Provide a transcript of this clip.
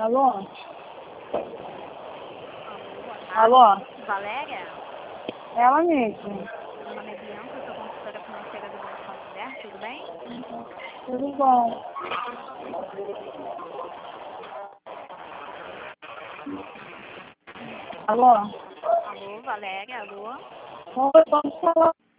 Alô? Alô, boa tarde. Alô? Valéria? Ela mesmo. Meu nome é Bianca, eu sou consultora financeira do Banco Santander, tudo bem? Tudo bom? Alô? Alô, Valéria, alô? Oi, vamos falar.